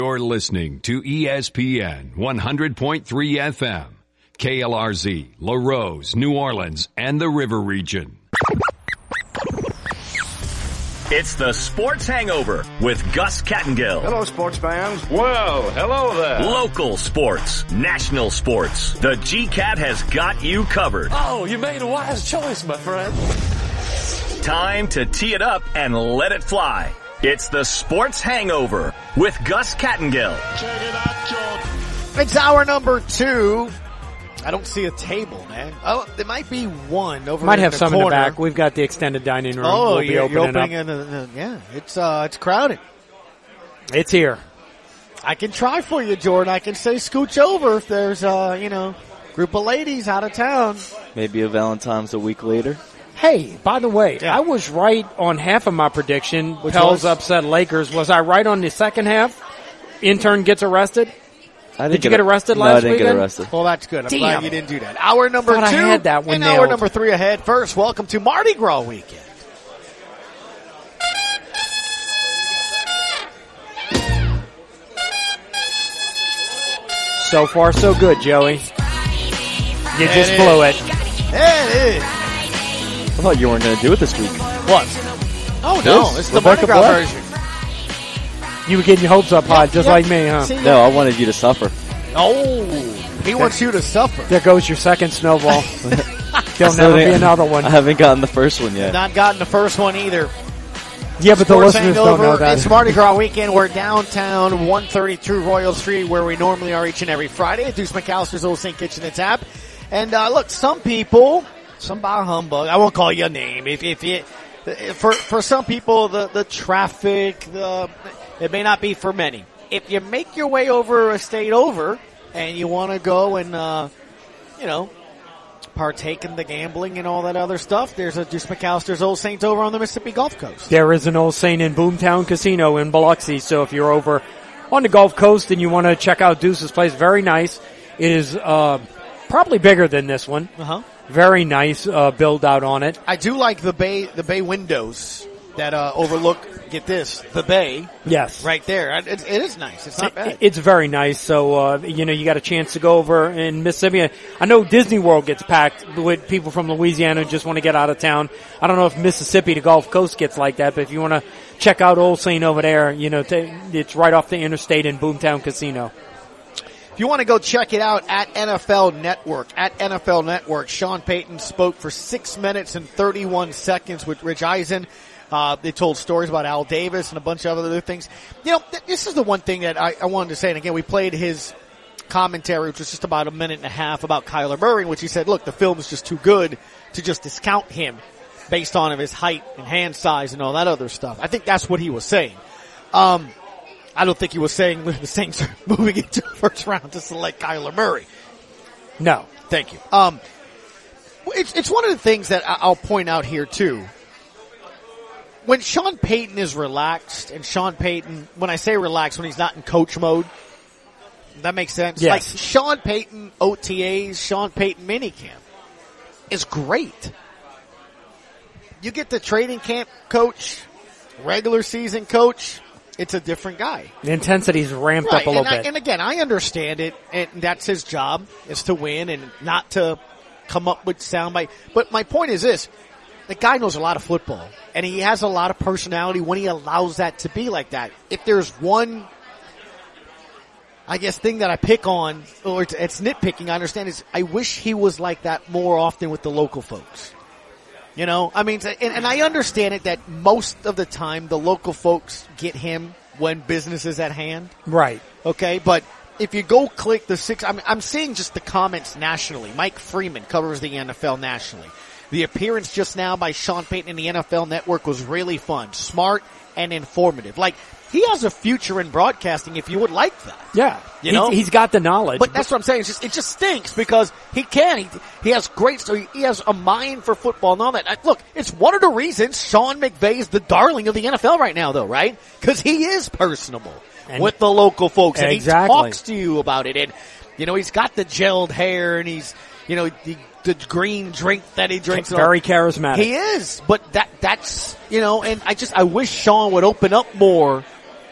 You're listening to ESPN 100.3 FM, KLRZ, LaRose, New Orleans, and the River Region. It's the Sports Hangover with Gus Kattengill. Hello, sports fans. Well, hello there. Local sports, national sports. The GCAT has got you covered. Oh, you made a wise choice, my friend. Time to tee it up and let it fly. It's the Sports Hangover with Gus Kattengill. Check it out, George. It's hour number 2. I don't see a table, man. Oh, there might be one over Might in have the some corner. in the back. We've got the extended dining room. Oh, we'll be you're opening opening up. yeah, it's crowded. It's here. I can try for you, Jordan. I can say scooch over if there's group of ladies out of town. Maybe a Valentine's a week later. Hey, by the way, Yeah. I was right on half of my prediction. Which Pels was? upset Lakers. Was I right on the second half? Intern gets arrested. Did you get arrested No, last I didn't weekend? get arrested. Well, that's good. I'm Damn. glad you didn't do that. Hour number 2 Thought I had that one and hour nailed. number 3 ahead. First, welcome to Mardi Gras weekend. So far, so good, Joey. You There just it blew it. There it is. I thought you weren't going to do it this week. What? Oh, no. This? It's the Mardi Rebecca Gras Black? version. You were getting your hopes up high, just Yep. like me, huh? See, No, I wanted you to suffer. Oh, he wants you to suffer. There goes your second snowball. There'll Still never be didn't- another one. I haven't gotten the first one yet. Not gotten the first one either. Yeah, but the Sports listeners don't Hangover. know that. It's Mardi Gras weekend. We're downtown, 132 Royal Street, where we normally are each and every Friday at Deuce McAllister's Old St. Kitchen and Tap. And look, some people, some bah humbug. I won't call you a name. For some people, the traffic, it may not be for many. If you make your way over a state over, and you want to go and partake in the gambling and all that other stuff, there's a Deuce McAllister's Old Saint over on the Mississippi Gulf Coast. There is an Old Saint in Boomtown Casino in Biloxi, so if you're over on the Gulf Coast and you want to check out Deuce's place, very nice. It is probably bigger than this one. Uh-huh. Very nice build out on it. I do like the bay windows that overlook, get this, the bay Yes. right there. It is nice. It's not bad. It's very nice. So, you got a chance to go over in Mississippi. I know Disney World gets packed with people from Louisiana who just want to get out of town. I don't know if Mississippi, the Gulf Coast gets like that, but if you want to check out Old Saint over there, it's right off the interstate in Boomtown Casino. If you want to go check it out at NFL Network, Sean Payton spoke for 6 minutes and 31 seconds with Rich Eisen. They told stories about Al Davis and a bunch of other things. This is the one thing that I wanted to say. And again, we played his commentary, which was just about a minute and a half, about Kyler Murray, in which he said, look, the film is just too good to just discount him based on his height and hand size and all that other stuff. I think that's what he was saying. I don't think he was saying the Saints are moving into the first round to select Kyler Murray. No. Thank you. It's one of the things that I'll point out here too. When Sean Payton is relaxed, and Sean Payton, when I say relaxed, when he's not in coach mode, that makes sense? Yes. Like Sean Payton OTAs, Sean Payton minicamp is great. You get the training camp coach, regular season coach, it's a different guy. The intensity's ramped up a little bit. And again, I understand it, and that's his job, is to win and not to come up with soundbite. But my point is this. The guy knows a lot of football, and he has a lot of personality when he allows that to be like that. If there's one, I guess, thing that I pick on, or it's nitpicking, I understand, is I wish he was like that more often with the local folks. And I understand it that most of the time the local folks get him when business is at hand. Right. Okay, but if you go click the I'm seeing just the comments nationally. Mike Freeman covers the NFL nationally. The appearance just now by Sean Payton in the NFL Network was really fun, smart, and informative. Like, he has a future in broadcasting if you would like that. Yeah. He's got the knowledge. But that's what I'm saying. It just stinks because he can. He has he has a mind for football and all that. Look, it's one of the reasons Sean McVay is the darling of the NFL right now, though, right? Because he is personable with the local folks. And exactly. He talks to you about it. And, he's got the gelled hair and he's, the green drink that he drinks. Very charismatic. He is. But that's, and I wish Sean would open up more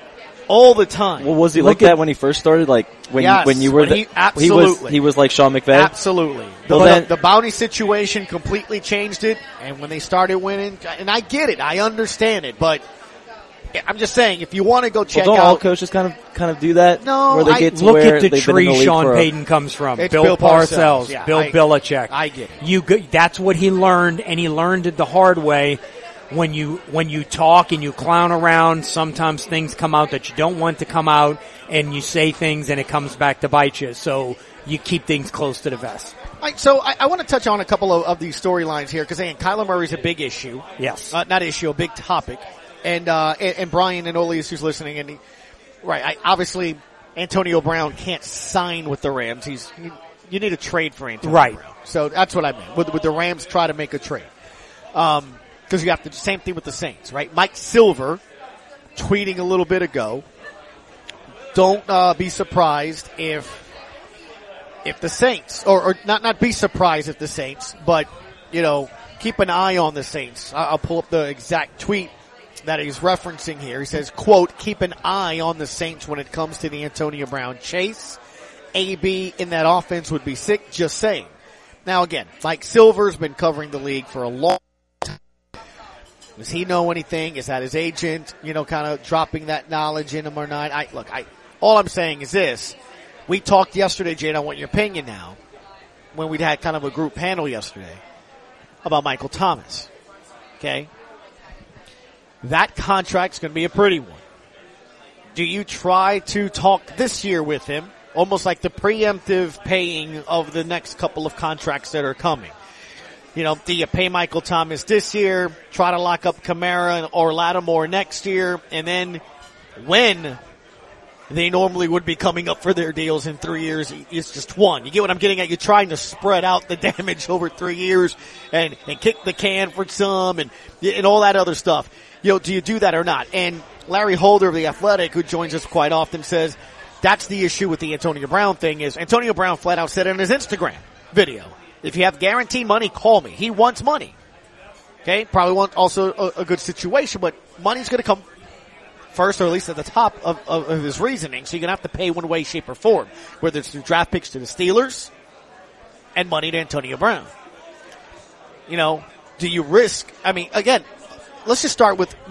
all the time. Well, was he like that when he first started? Like when you were absolutely. He was like Sean McVay? Absolutely. The bounty situation completely changed it, and when they started winning, and I get it, I understand it, but I'm just saying, if you want to go check don't out, all coaches kind of do that? No, where they get to look where at the they've been in the tree league Sean for Payton comes from. It's Bill Parcells, Yeah, Bill Belichick. I get it. That's what he learned, and he learned it the hard way. When you talk and you clown around, sometimes things come out that you don't want to come out, and you say things and it comes back to bite you. So you keep things close to the vest. So I want to touch on a couple of these storylines here, because again, Kyler Murray's a big issue. Yes. Not issue, a big topic. And Brian and Olius, who's listening, and obviously Antonio Brown can't sign with the Rams. You need a trade for Antonio Brown. So that's what I meant. Would the Rams try to make a trade? Because you have the same thing with the Saints, right? Mike Silver tweeting a little bit ago, don't be surprised if the Saints, or not be surprised if the Saints, but, keep an eye on the Saints. I'll pull up the exact tweet that he's referencing here. He says, quote, keep an eye on the Saints when it comes to the Antonio Brown chase. AB in that offense would be sick, just saying. Now again, Mike Silver's been covering the league for a long time. Does he know anything? Is that his agent, kind of dropping that knowledge in him or not? All I'm saying is this. We talked yesterday, Jade, I want your opinion now, when we'd had kind of a group panel yesterday about Michael Thomas. Okay? That contract's going to be a pretty one. Do you try to talk this year with him, almost like the preemptive paying of the next couple of contracts that are coming? Do you pay Michael Thomas this year, try to lock up Kamara or Lattimore next year, and then when they normally would be coming up for their deals in 3 years, it's just one. You get what I'm getting at? You're trying to spread out the damage over 3 years and kick the can for some and all that other stuff. Do you do that or not? And Larry Holder of The Athletic, who joins us quite often, says that's the issue with the Antonio Brown thing. Is Antonio Brown flat out said in his Instagram video, if you have guaranteed money, call me. He wants money. Okay? Probably want also a good situation, but money's going to come first, or at least at the top of his reasoning. So you're going to have to pay one way, shape, or form, whether it's through draft picks to the Steelers and money to Antonio Brown. Do you risk? Again, let's just start with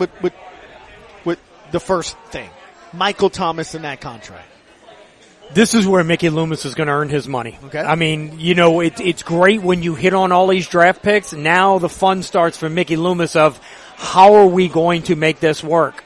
the first thing. Michael Thomas in that contract. This is where Mickey Loomis is going to earn his money. Okay. It's great when you hit on all these draft picks. Now the fun starts for Mickey Loomis of how are we going to make this work?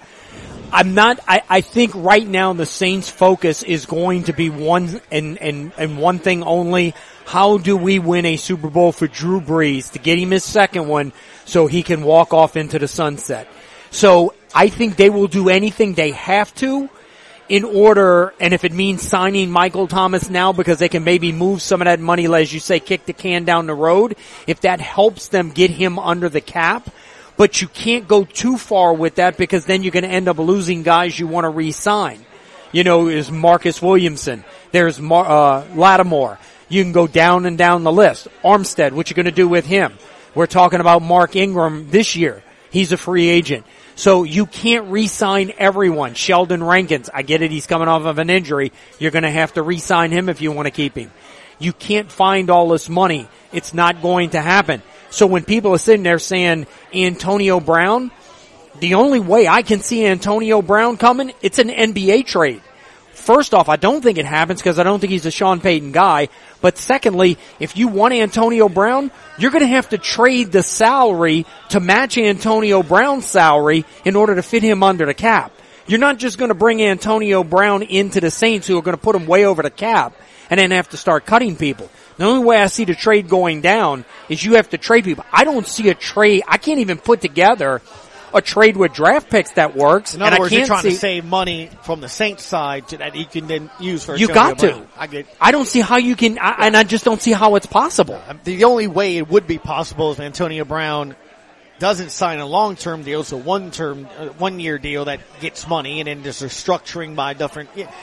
I think right now the Saints' focus is going to be one and one thing only. How do we win a Super Bowl for Drew Brees to get him his second one so he can walk off into the sunset? So I think they will do anything they have to in order, and if it means signing Michael Thomas now because they can maybe move some of that money, as you say, kick the can down the road, if that helps them get him under the cap. But you can't go too far with that because then you're going to end up losing guys you want to re-sign. Is Marcus Williamson. There's Lattimore. You can go down and down the list. Armstead, what you going to do with him? We're talking about Mark Ingram this year. He's a free agent. So you can't re-sign everyone. Sheldon Rankins, I get it, he's coming off of an injury. You're going to have to re-sign him if you want to keep him. You can't find all this money. It's not going to happen. So when people are sitting there saying Antonio Brown, the only way I can see Antonio Brown coming, it's an NBA trade. First off, I don't think it happens because I don't think he's a Sean Payton guy. But secondly, if you want Antonio Brown, you're going to have to trade the salary to match Antonio Brown's salary in order to fit him under the cap. You're not just going to bring Antonio Brown into the Saints who are going to put him way over the cap and then have to start cutting people. The only way I see the trade going down is you have to trade people. I don't see a trade. I can't even put together a trade with draft picks that works. In other words, you're trying to save money from the Saints side that you can then use for Antonio Brown. I don't see how you can, and I just don't see how it's possible. The only way it would be possible is if Antonio Brown doesn't sign a long-term deal, so one-year deal that gets money, and then there's a structuring by different.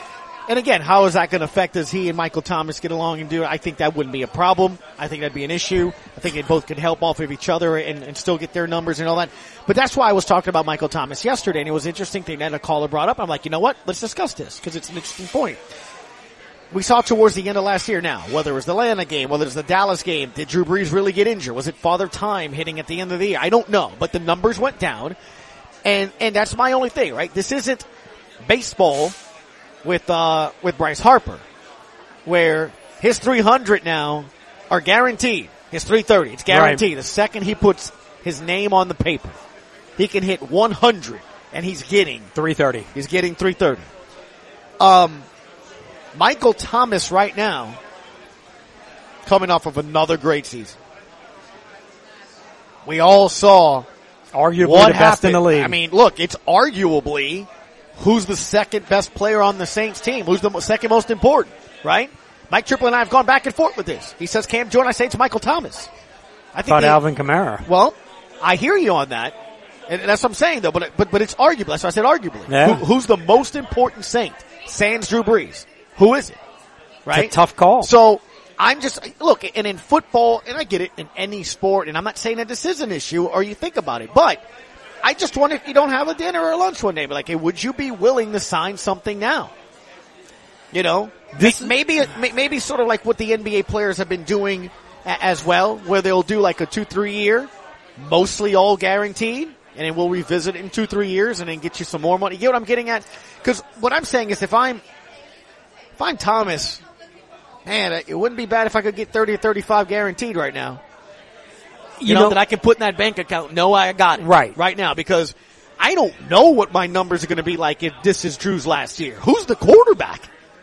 And again, how is that going to affect as he and Michael Thomas get along and do it? I think that wouldn't be a problem. I think that'd be an issue. I think they both could help off of each other and still get their numbers and all that. But that's why I was talking about Michael Thomas yesterday, and it was an interesting thing that a caller brought up. I'm like, you know what? Let's discuss this because it's an interesting point. We saw towards the end of last year now, whether it was the Atlanta game, whether it was the Dallas game, did Drew Brees really get injured? Was it Father Time hitting at the end of the year? I don't know, but the numbers went down, and that's my only thing, right? This isn't baseball with Bryce Harper, where his 300 now are guaranteed. His 330, it's guaranteed. Right. The second he puts his name on the paper, he can hit 100, and he's getting 330. He's getting 330. Michael Thomas right now, coming off of another great season. We all saw arguably the best in the league. I mean, look, it's arguably who's the second best player on the Saints team, who's the second most important, right? Mike Triplett and I have gone back and forth with this. He says Cam Jordan, I say it's Michael Thomas. I think Alvin Kamara. Well, I hear you on that, and that's what I'm saying though. But it's arguable. That's why I said arguably. Yeah. Who's the most important Saint? Sans Drew Brees. Who is it? Right? It's a tough call. So I'm just, look, and in football, and I get it, in any sport, and I'm not saying that this is an issue or you think about it, but I just wonder if you don't have a dinner or a lunch one day, but like, hey, would you be willing to sign something now? You know, maybe sort of like what the NBA players have been doing as well, where they'll do like a 2-3 year, mostly all guaranteed, and then we'll revisit it in 2-3 years and then get you some more money. You get what I'm getting at? Because what I'm saying is if I'm Thomas, man, it wouldn't be bad if I could get 30 or 35 guaranteed right now. You know, that I can put in that bank account. No, I got it. Right now, because I don't know what my numbers are going to be like if this is Drew's last year. Who's the quarterback?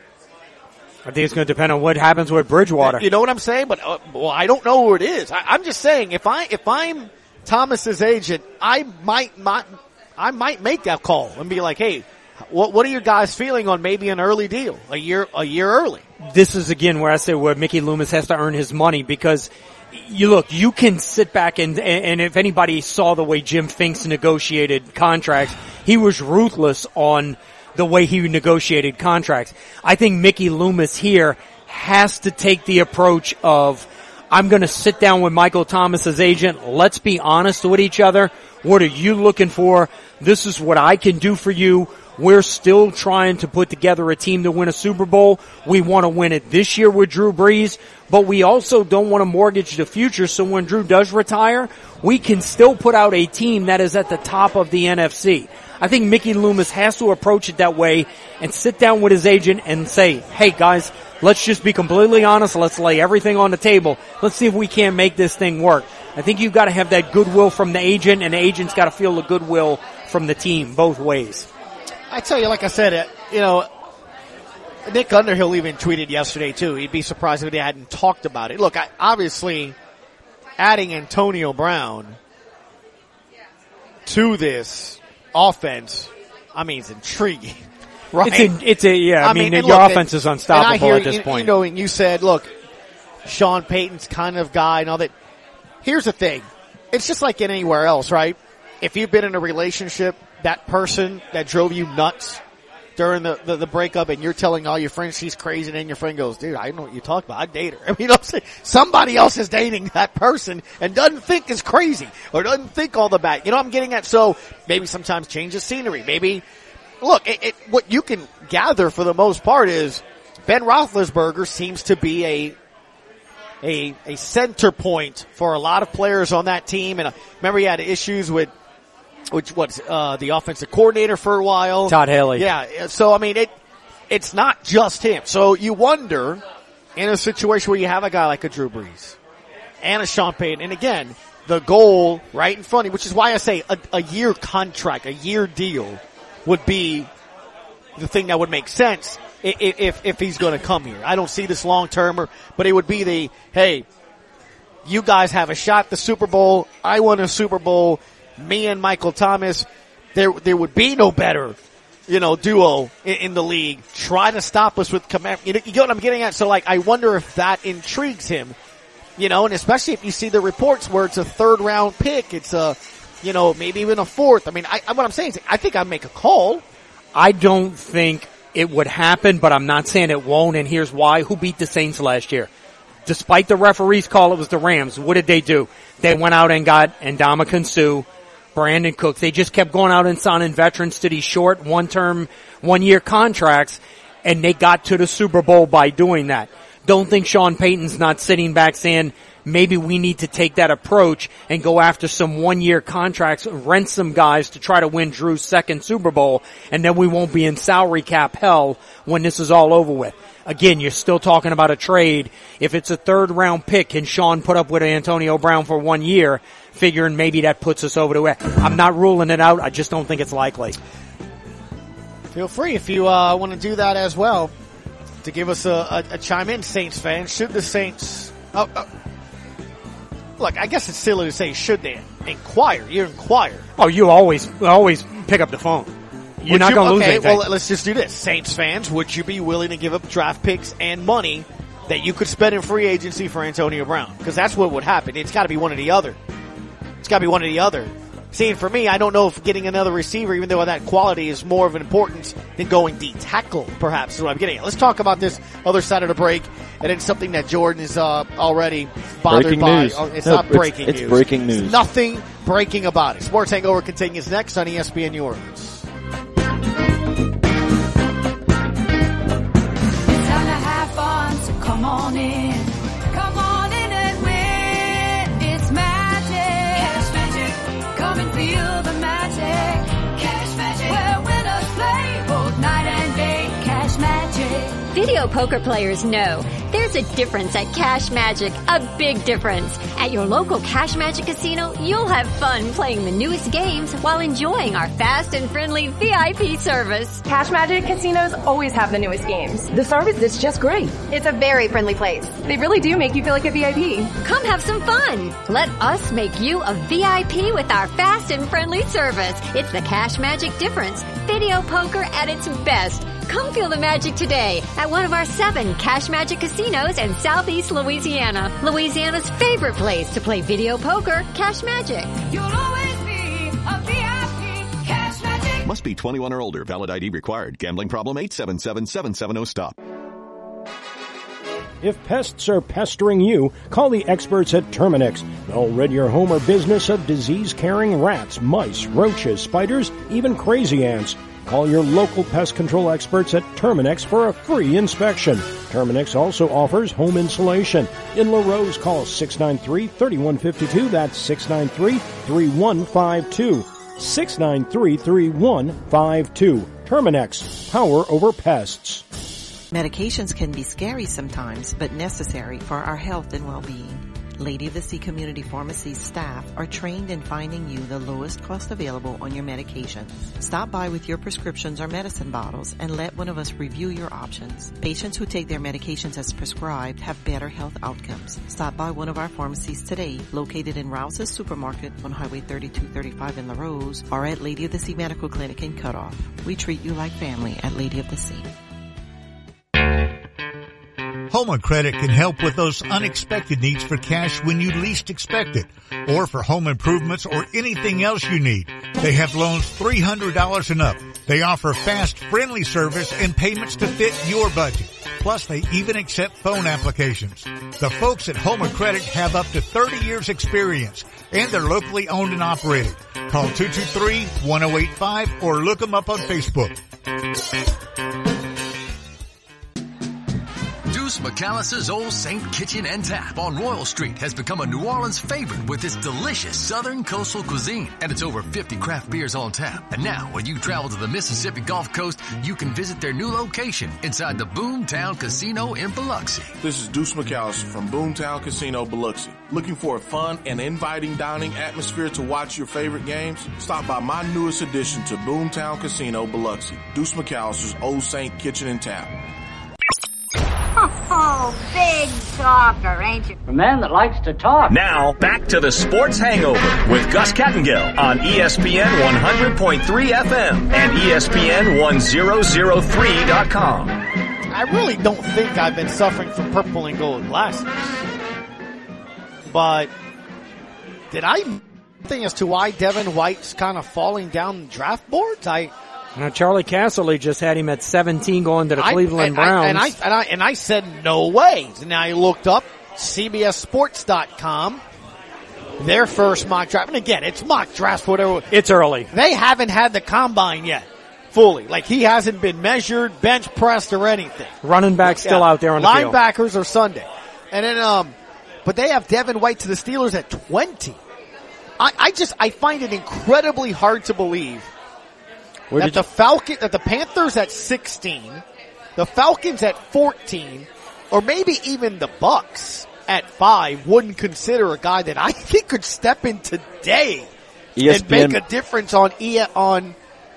I think it's going to depend on what happens with Bridgewater. You know what I'm saying? But, well, I don't know who it is. I'm just saying, if I'm Thomas's agent, I might make that call and be like, hey, what are you guys feeling on maybe an early deal, a year early? This is again where I say where Mickey Loomis has to earn his money, because you can sit back and if anybody saw the way Jim Finks negotiated contracts, he was ruthless on the way he negotiated contracts. I think Mickey Loomis here has to take the approach of, I'm going to sit down with Michael Thomas's agent. Let's be honest with each other. What are you looking for? This is what I can do for you. We're still trying to put together a team to win a Super Bowl. We want to win it this year with Drew Brees, but we also don't want to mortgage the future, so when Drew does retire, we can still put out a team that is at the top of the NFC. I think Mickey Loomis has to approach it that way and sit down with his agent and say, hey guys, let's just be completely honest. Let's lay everything on the table. Let's see if we can't make this thing work. I think you've got to have that goodwill from the agent, and the agent's got to feel the goodwill from the team both ways. I tell you, like I said, Nick Underhill even tweeted yesterday too. He'd be surprised if they hadn't talked about it. Look, obviously, adding Antonio Brown to this offense, I mean, it's intriguing, right? I mean, your offense is unstoppable at this point. And you said, look, Sean Payton's kind of guy and all that. Here's the thing. It's just like anywhere else, right? If you've been in a relationship, that person that drove you nuts during the breakup, and you're telling all your friends she's crazy, and then your friend goes, dude, I don't know what you talk about. I date her. I mean, you know what I'm saying? Somebody else is dating that person and doesn't think is crazy or doesn't think all the bad. You know what I'm getting at? So maybe sometimes change the scenery. Maybe, look, what you can gather for the most part is Ben Roethlisberger seems to be a center point for a lot of players on that team. And remember, he had issues with the offensive coordinator for a while. Todd Haley. Yeah. So, I mean, it's not just him. So you wonder, in a situation where you have a guy like a Drew Brees and a Sean Payton, and again, the goal right in front of you, which is why I say a year contract, a year deal would be the thing that would make sense if he's going to come here. I don't see this long term, but it would be hey, you guys have a shot at the Super Bowl. I won a Super Bowl. Me and Michael Thomas, there would be no better, duo in the league. Try to stop us with command. You get what I'm getting at? So, I wonder if that intrigues him, and especially if you see the reports where it's a 3rd round pick, it's maybe even a 4th. I mean, what I'm saying is I think I'd make a call. I don't think it would happen, but I'm not saying it won't, and here's why. Who beat the Saints last year? Despite the referee's call, it was the Rams. What did they do? They went out and got Ndamukong Suh, Brandon Cooks. They just kept going out and signing veterans to these short, one-year contracts, and they got to the Super Bowl by doing that. Don't think Sean Payton's not sitting back saying, maybe we need to take that approach and go after some one-year contracts, rent some guys to try to win Drew's second Super Bowl, and then we won't be in salary cap hell when this is all over with. Again, you're still talking about a trade. If it's a third-round pick, can Sean put up with Antonio Brown for 1 year, figuring maybe that puts us over the edge? I'm not ruling it out. I just don't think it's likely. Feel free if you want to do that as well to give us a chime in, Saints fans. Should the Saints... Look, I guess it's silly to say should they inquire. You inquire. Oh, you always pick up the phone. You're not going to lose anything. Okay, well, let's just do this. Saints fans, would you be willing to give up draft picks and money that you could spend in free agency for Antonio Brown? Because that's what would happen. It's got to be one or the other. It's got to be one or the other. See, for me, I don't know if getting another receiver, even though that quality is more of an importance than going D-tackle, perhaps, is what I'm getting at. Let's talk about this other side of the break, and it's something that Jordan is already bothered breaking by. News. It's not breaking news. It's breaking news. There's nothing breaking about it. Sports Hangover continues next on ESPN New Orleans. Come on in. Come on in and win. It's magic. Cash Magic. Come and feel the magic. Cash Magic. Where winners play both night and day. Cash Magic. Video poker players know there's a difference at Cash Magic, a big difference. At your local Cash Magic casino, you'll have fun playing the newest games while enjoying our fast and friendly VIP service. Cash Magic casinos always have the newest games. The service is just great. It's a very friendly place. They really do make you feel like a VIP. Come have some fun. Let us make you a VIP with our fast and friendly service. It's the Cash Magic difference. Video poker at its best. Come feel the magic today at one of our 7 Cash Magic casinos in Southeast Louisiana. Louisiana's favorite place to play video poker, Cash Magic. You'll always be a VIP. Cash Magic. Must be 21 or older. Valid ID required. Gambling problem? 877-770-STOP. If pests are pestering you, call the experts at Terminix. They'll rid your home or business of disease-carrying rats, mice, roaches, spiders, even crazy ants. Call your local pest control experts at Terminix for a free inspection. Terminix also offers home insulation. In LaRose, call 693-3152. That's 693-3152. 693-3152. Terminix, power over pests. Medications can be scary sometimes, but necessary for our health and well-being. Lady of the Sea Community Pharmacy's staff are trained in finding you the lowest cost available on your medications. Stop by with your prescriptions or medicine bottles and let one of us review your options. Patients who take their medications as prescribed have better health outcomes. Stop by one of our pharmacies today, located in Rouse's Supermarket on Highway 3235 in LaRose, or at Lady of the Sea Medical Clinic in Cutoff. We treat you like family at Lady of the Sea. Home Credit can help with those unexpected needs for cash when you least expect it, or for home improvements or anything else you need. They have loans $300 and up. They offer fast, friendly service and payments to fit your budget. Plus, they even accept phone applications. The folks at Home Credit have up to 30 years experience, and they're locally owned and operated. Call 223-1085 or look them up on Facebook. Deuce McAllister's Old Saint Kitchen and Tap on Royal Street has become a New Orleans favorite with its delicious southern coastal cuisine and its over 50 craft beers on tap. And now, when you travel to the Mississippi Gulf Coast, you can visit their new location inside the Boomtown Casino in Biloxi. This is Deuce McAllister from Boomtown Casino, Biloxi. Looking for a fun and inviting dining atmosphere to watch your favorite games? Stop by my newest addition to Boomtown Casino, Biloxi. Deuce McAllister's Old Saint Kitchen and Tap. Oh, big talker, ain't you? A man that likes to talk. Now, back to the Sports Hangover with Gus Kattengill on ESPN 100.3 FM and ESPN 1003.com. I really don't think I've been suffering from purple and gold glasses. But did I think as to why Devin White's kind of falling down the draft boards? I Now, Charlie Casserly just had him at 17 going to the Cleveland Browns. And I said, no way. And I looked up CBSSports.com, their first mock draft. And again, it's mock draft, whatever. It's early. They haven't had the combine yet, fully. Like, he hasn't been measured, bench pressed, or anything. Running back still out there on the field. Linebackers are Sunday. And then, but they have Devin White to the Steelers at 20. I find it incredibly hard to believe that the Panthers at 16, the Falcons at 14, or maybe even the Bucks at 5 wouldn't consider a guy that I think could step in today and make a difference on an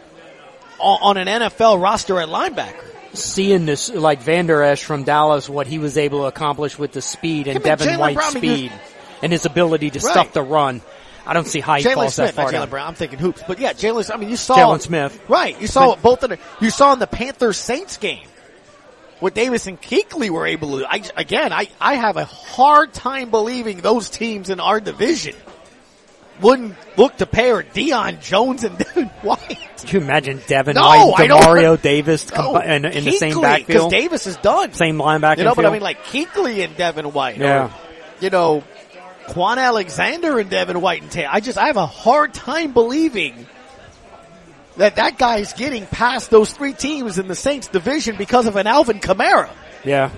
NFL roster at linebacker. Seeing this, like Van Der Esch from Dallas, what he was able to accomplish with the speed and Devin White's speed and his ability to stuff the run. I don't see how he falls that far down. Jalen Brown, I'm thinking hoops. But yeah, Jalen, I mean, you saw Jalen Smith. Right. You saw you saw in the Panthers-Saints game what Davis and Kuechly were able to do. I have a hard time believing those teams in our division wouldn't look to pair Deion Jones and Devin White. Can you imagine Devin White and DeMario Davis in the same backfield? Because Davis is done. Same linebacker. But I mean, like Kuechly and Devin White. Yeah. Or, Quan Alexander and Devin White and Taylor. I have a hard time believing that guy's getting past those 3 teams in the Saints division because of an Alvin Kamara. Yeah.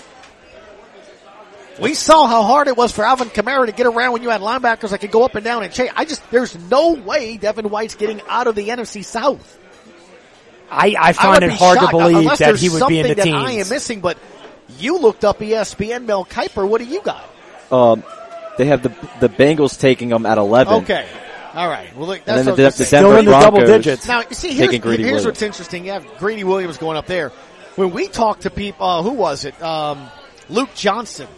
We saw how hard it was for Alvin Kamara to get around when you had linebackers that could go up and down and chase. there's no way Devin White's getting out of the NFC South. I find it hard to believe that he would be in the teams. I am missing, but you looked up ESPN, Mel Kiper. What do you got? They have the Bengals taking them at 11. Okay. All right. Well, look, that's the still in the double digits. Now, see, here's what's interesting. You have Greedy Williams going up there. When we talked to people, who was it? Luke Johnson.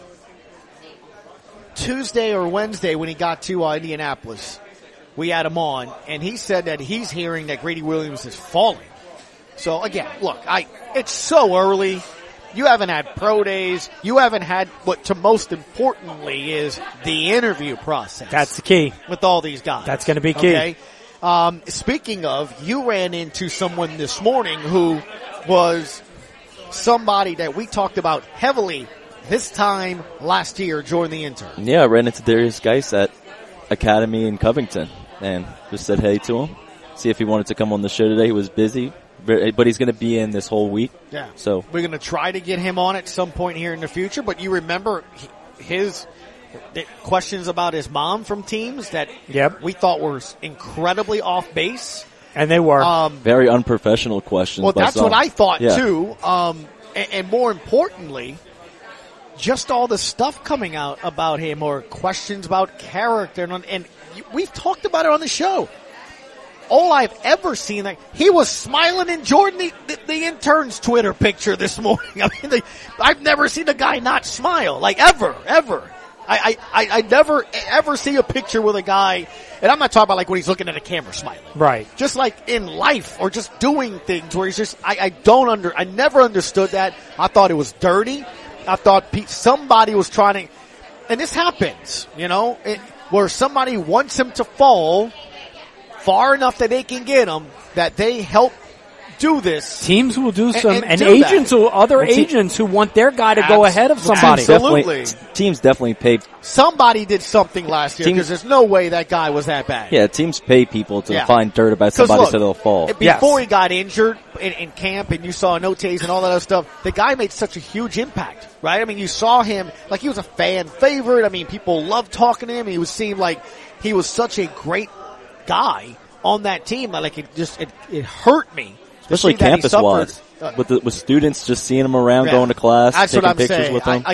Tuesday or Wednesday when he got to Indianapolis, we had him on, and he said that he's hearing that Greedy Williams is falling. So, again, look, it's so early. You haven't had pro days. You haven't had what, to most importantly, is the interview process. That's the key. With all these guys. That's going to be key. Okay? Speaking of, you ran into someone this morning who was somebody that we talked about heavily this time last year during the intern. Yeah, I ran into Darius Geis at Academy in Covington and just said hey to him. See if he wanted to come on the show today. He was busy. But he's going to be in this whole week. Yeah. So we're going to try to get him on at some point here in the future. But you remember his questions about his mom from teams that we thought were incredibly off base. And they were. Very unprofessional questions. Well, that's what I thought too. And more importantly, just all the stuff coming out about him or questions about character. And we've talked about it on the show. All I've ever seen, he was smiling in Jordan, the intern's Twitter picture this morning. I mean, I've never seen a guy not smile, ever. I never, ever see a picture with a guy, and I'm not talking about when he's looking at a camera smiling. Right. Just in life or just doing things where he's just, I never understood that. I thought it was dirty. I thought somebody was trying to, and this happens, where somebody wants him to fall far enough that they can get him, that they help do this. Teams will do some, and agents will, other agents who want their guy to go ahead of somebody. Absolutely. Teams definitely pay. Somebody did something last year because there's no way that guy was that bad. Yeah, teams pay people to find dirt about somebody so they'll fall. Before he got injured in camp and you saw no-tays and all that other stuff, the guy made such a huge impact, right? I mean, you saw him, he was a fan favorite. I mean, people loved talking to him. He seemed like he was such a great guy on that team. It hurt me. Especially campus-wise. With students just seeing him around, going to class, taking pictures with them.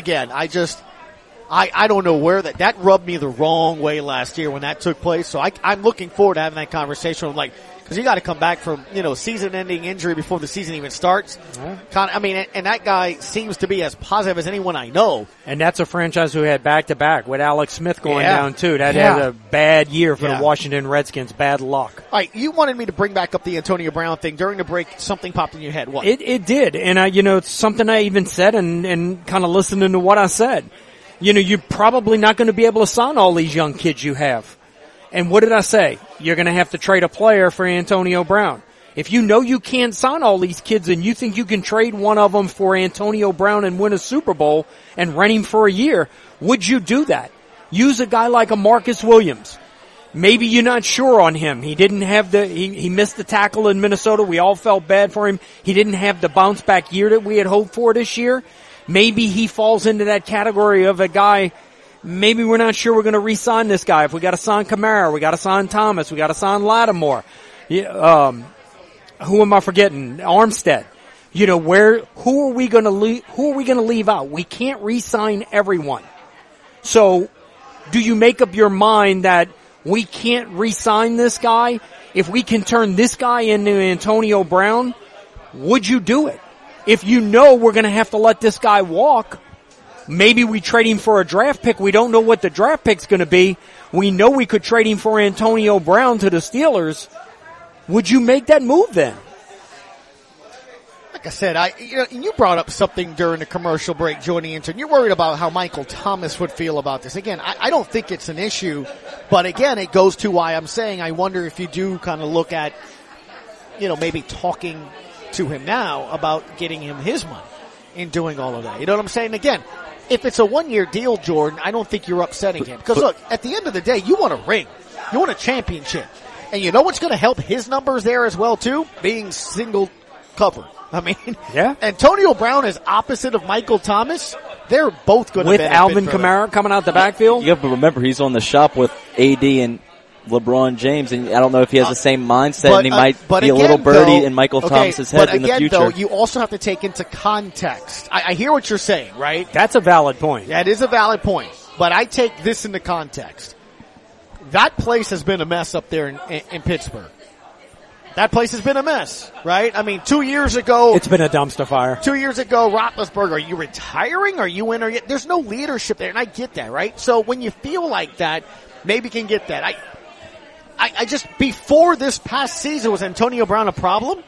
I don't know where that rubbed me the wrong way last year when that took place. So I'm looking forward to having that conversation with because you got to come back from, season-ending injury before the season even starts. And that guy seems to be as positive as anyone I know. And that's a franchise who had back-to-back with Alex Smith going down, too. That had a bad year for the Washington Redskins. Bad luck. All right, you wanted me to bring back up the Antonio Brown thing. During the break, something popped in your head. What? It did. And, it's something I even said and kind of listening to what I said. You're probably not going to be able to sign all these young kids you have. And what did I say? You're going to have to trade a player for Antonio Brown. If you know you can't sign all these kids and you think you can trade one of them for Antonio Brown and win a Super Bowl and rent him for a year, would you do that? Use a guy like a Marcus Williams. Maybe you're not sure on him. He didn't have he missed the tackle in Minnesota. We all felt bad for him. He didn't have the bounce back year that we had hoped for this year. Maybe he falls into that category of a guy. Maybe we're not sure we're going to re-sign this guy. If we got to sign Kamara, we got to sign Thomas, we got to sign Lattimore. Who am I forgetting? Armstead. Who are we going to leave out? We can't re-sign everyone. So, do you make up your mind that we can't re-sign this guy? If we can turn this guy into Antonio Brown, would you do it? If you know we're going to have to let this guy walk, maybe we trade him for a draft pick. We don't know what the draft pick's going to be. We know we could trade him for Antonio Brown to the Steelers. Would you make that move then? Like I said, you brought up something during the commercial break, Jordy Inton. You're worried about how Michael Thomas would feel about this. Again, I don't think it's an issue, but again, it goes to why I'm saying I wonder if you do kind of look at, maybe talking to him now about getting him his money in doing all of that. You know what I'm saying? Again, if it's a 1-year deal, Jordan, I don't think you're upsetting him. Because look, at the end of the day, you want a ring. You want a championship. And you know what's going to help his numbers there as well, too? Being single covered. I mean, yeah. Antonio Brown is opposite of Michael Thomas. They're both going to benefit. With Alvin Kamara coming out the backfield? You have to remember, he's on the shop with AD and LeBron James, and I don't know if he has the same mindset, and he might be a little birdie in Michael Thomas's head in the future. But again, though, you also have to take into context. I hear what you're saying, right? That's a valid point. That is a valid point. But I take this into context. That place has been a mess up there in Pittsburgh. That place has been a mess, right? I mean, 2 years ago. It's been a dumpster fire. 2 years ago, Roethlisberger, are you retiring? Are you in? There's no leadership there, and I get that, right? So when you feel like that, maybe you can get that. I just, before this past season, was Antonio Brown a problem?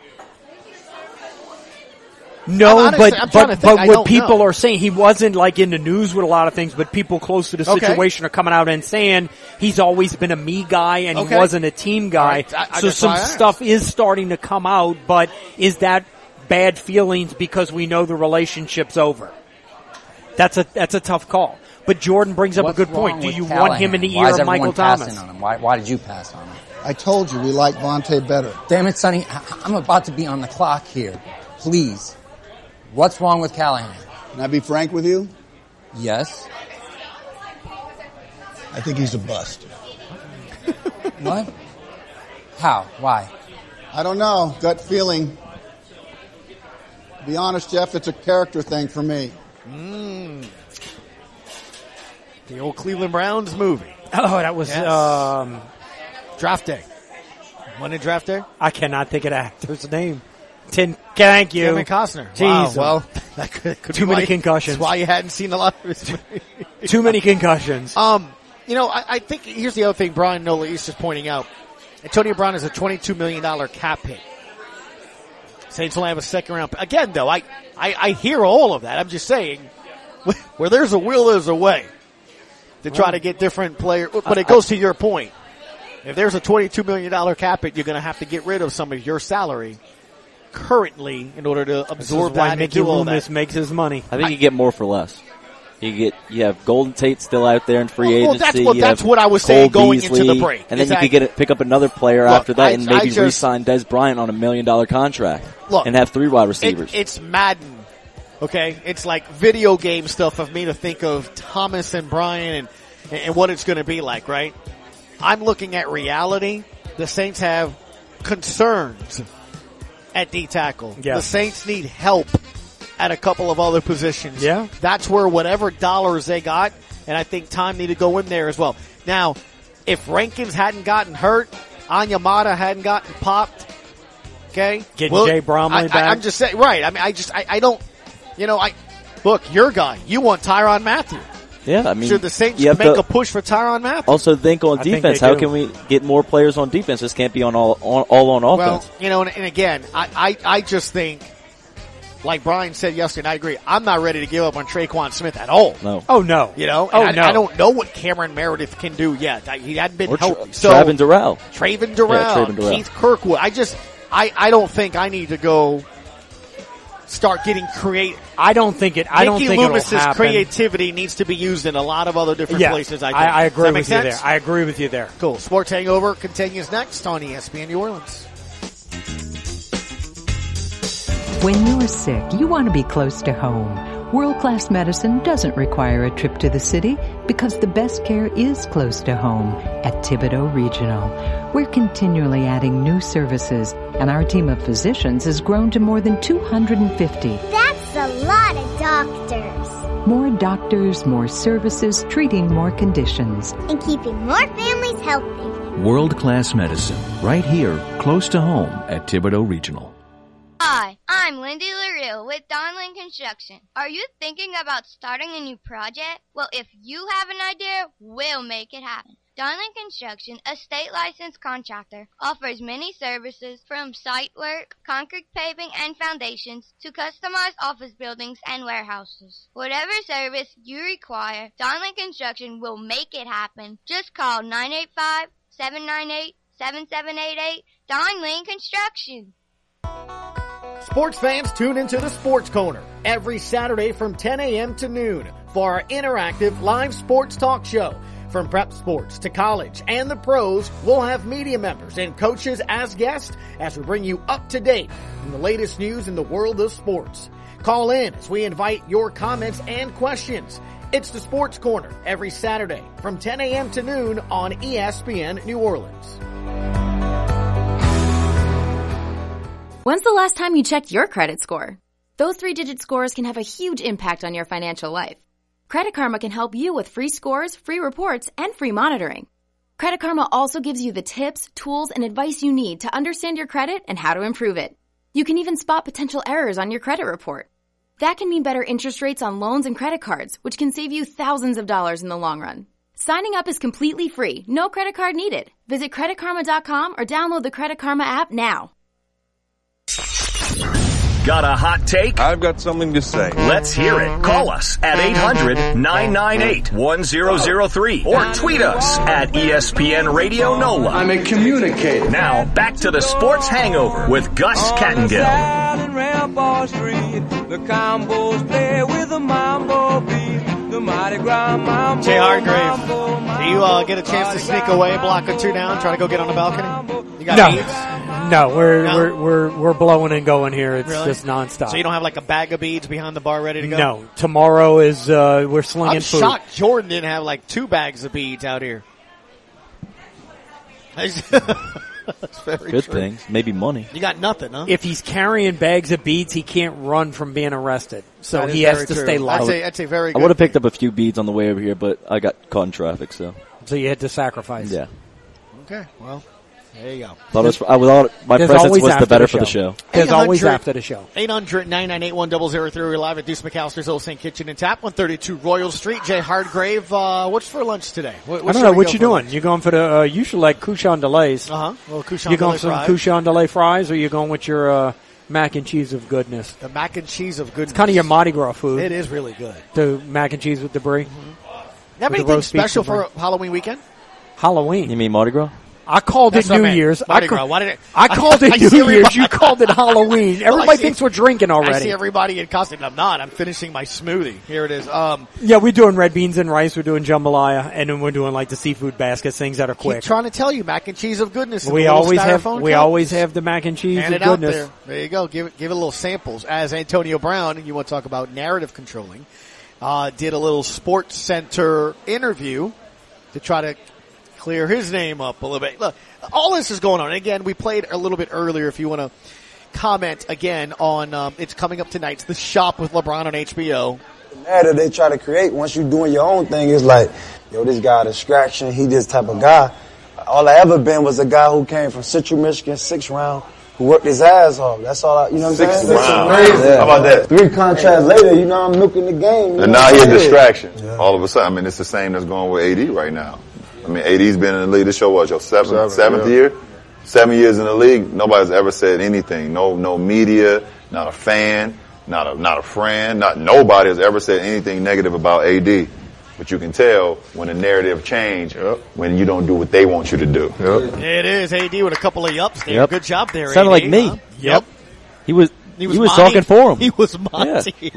No, but what people are saying, he wasn't like in the news with a lot of things, but people close to the situation are coming out and saying he's always been a me guy and he wasn't a team guy. Right. So some stuff is starting to come out, but is that bad feelings because we know the relationship's over? That's a tough call. But Jordan brings up a good point. Do you want him in the ear of Michael Thomas? On him? Why did you pass on him? I told you we like Vontae better. Damn it, Sonny. I'm about to be on the clock here. Please. What's wrong with Callahan? Can I be frank with you? Yes. I think he's a bust. What? How? Why? I don't know. Gut feeling. To be honest, Jeff, it's a character thing for me. The old Cleveland Browns movie. Oh, that was Draft Day. When did Draft Day? I cannot think of the actor's name. Thank you. Kevin Costner. Jeez. Wow, well, that could too many concussions. That's why you hadn't seen a lot of his movies. Too many concussions. I think here's the other thing Brian Nola is just pointing out. Antonio Brown is a $22 million cap hit. Saints will have a second round. Again, though, I hear all of that. I'm just saying, where there's a will, there's a way to try to get different players. But it goes to your point. If there's a $22 million cap hit, you're going to have to get rid of some of your salary currently in order to absorb that and Mickey do all Loomis that. makes his money. I think you get more for less. You have Golden Tate still out there in free agency. That's what I was saying going into the break. And then you could pick up another player after that and maybe re-sign Des Bryant on $1 million contract and have 3 wide receivers. It's Madden, okay? It's like video game stuff of me to think of Thomas and Bryant and what it's going to be like, right? I'm looking at reality. The Saints have concerns at D-tackle. Yeah. The Saints need help at a couple of other positions. Yeah. That's where whatever dollars they got, and I think time need to go in there as well. Now, if Rankins hadn't gotten hurt, Onyemata hadn't gotten popped, okay? Getting Jay Bromley back. I'm just saying, right. I mean, I don't, look, your guy, you want Tyrann Mathieu. Yeah, I mean, should the Saints make a push for Tyrann Mathieu? Also think on defense. How can we get more players on defense? This can't be on all on offense. Well, and again, I just think, like Brian said yesterday, and I agree, I'm not ready to give up on Traquan Smith at all. No. Oh, no. No. I don't know what Cameron Meredith can do yet. He hadn't been healthy. Travin Durrell. Keith Kirkwood. I don't think I need to go start getting creative. I don't think it. I don't think Loomis's it'll happen. creativity needs to be used in a lot of other different places. I think. I agree with you sense? there. I agree with you there. Cool. Sports Hangover continues next on ESPN New Orleans. When you're sick, you want to be close to home. World-class medicine doesn't require a trip to the city because the best care is close to home at Thibodeau Regional. We're continually adding new services, and our team of physicians has grown to more than 250. That's a lot of doctors. More doctors, more services, treating more conditions. And keeping more families healthy. World-class medicine, right here, close to home at Thibodeau Regional. Hi, I'm Lindy LaRue with Donlin Construction. Are you thinking about starting a new project? Well, if you have an idea, we'll make it happen. Donlin Construction, a state licensed contractor, offers many services from site work, concrete paving and foundations to customized office buildings and warehouses. Whatever service you require, Donlin Construction will make it happen. Just call 985-798-7788, Donlin Construction. Sports fans, tune into the Sports Corner every Saturday from 10 a.m. to noon for our interactive live sports talk show. From prep sports to college and the pros, we'll have media members and coaches as guests as we bring you up to date in the latest news in the world of sports. Call in as we invite your comments and questions. It's the Sports Corner every Saturday from 10 a.m. to noon on ESPN New Orleans. When's the last time you checked your credit score? Those 3-digit scores can have a huge impact on your financial life. Credit Karma can help you with free scores, free reports, and free monitoring. Credit Karma also gives you the tips, tools, and advice you need to understand your credit and how to improve it. You can even spot potential errors on your credit report. That can mean better interest rates on loans and credit cards, which can save you thousands of dollars in the long run. Signing up is completely free. No credit card needed. Visit creditkarma.com or download the Credit Karma app now. Got a hot take? I've got something to say. Let's hear it. Call us at 800-998-1003 or tweet us at ESPN Radio NOLA. I'm a communicator. Now, back to the Sports Hangover with Gus Kattengill. Jay Hargrave, do you get a chance to sneak away, block or two down, try to go get on the balcony? You got beads? No, we're blowing and going here. It's really? just nonstop. So you don't have like a bag of beads behind the bar ready to go? No. Tomorrow is we're slinging I'm food. shocked Jordan didn't have like 2 bags of beads out here. That's very Good true. things. Maybe money. You got nothing, huh? If he's carrying bags of beads, he can't run from being arrested. So That is he has very to true. stay loud. That's a very I good would have picked up a few beads on the way over here, but I got caught in traffic, so. So you had to sacrifice. Yeah. Okay, well, there you go. My presence was the better for the show. There's always after the show. 800-998-1003. We're live at Deuce McAllister's Old St. Kitchen and Tap, 132 Royal Street. Jay Hardgrave, what's for lunch today? I don't know. What you doing? You going for the, usually like Couchon delays. Uh-huh. Well, Couchon you going delay for some fries. Couchon delay fries, or you going with your, mac and cheese of goodness? The mac and cheese of goodness. It's kind of your Mardi Gras food. It is really good. The mac and cheese with the brie. Have With the anything roast beef special and for Halloween weekend? Halloween. You mean Mardi Gras? I called That's it what I New meant. Year's. Mardi Gras. Why did it? I called it I New see Year's. everybody- You called it Halloween. Well, Everybody I see- thinks we're drinking already. I see everybody in costume. I'm not. I'm finishing my smoothie. Here it is. Yeah, we're doing red beans and rice. We're doing jambalaya, and then we're doing like the seafood baskets, things that are quick. Keep trying to tell you, mac and cheese of goodness. in We the little always have styrofoam we cup. always have the mac and cheese Hand of it out goodness. there. There you go. Give it a little samples. As Antonio Brown, you want to talk about narrative controlling, did a little Sports Center interview to try to clear his name up a little bit. Look, all this is going on. Again, we played a little bit earlier. If you want to comment again on, it's coming up tonight. It's The Shop with LeBron on HBO. The narrative they try to create once you're doing your own thing is like, yo, this guy a distraction. He this type of guy. All I ever been was a guy who came from Central Michigan, 6th round, who worked his ass off. That's all I, you know what I'm saying? 6th round. Yeah. How about that? 3 contracts later, you know, I'm milking the game. You And know now what he's I'm a saying? distraction. Yeah. All of a sudden, I mean, it's the same that's going with AD right now. I mean, AD's been in the league. This show was your seventh year? 7 years in the league. Nobody's ever said anything. No media, not a fan, not a friend, nobody has ever said anything negative about AD. But you can tell when the narrative change when you don't do what they want you to do. It is AD with a couple of yups there. Yep. Good job there, Sounded AD. like me. Huh? Yep. He was Monty. talking for him. He was Monty. Yeah.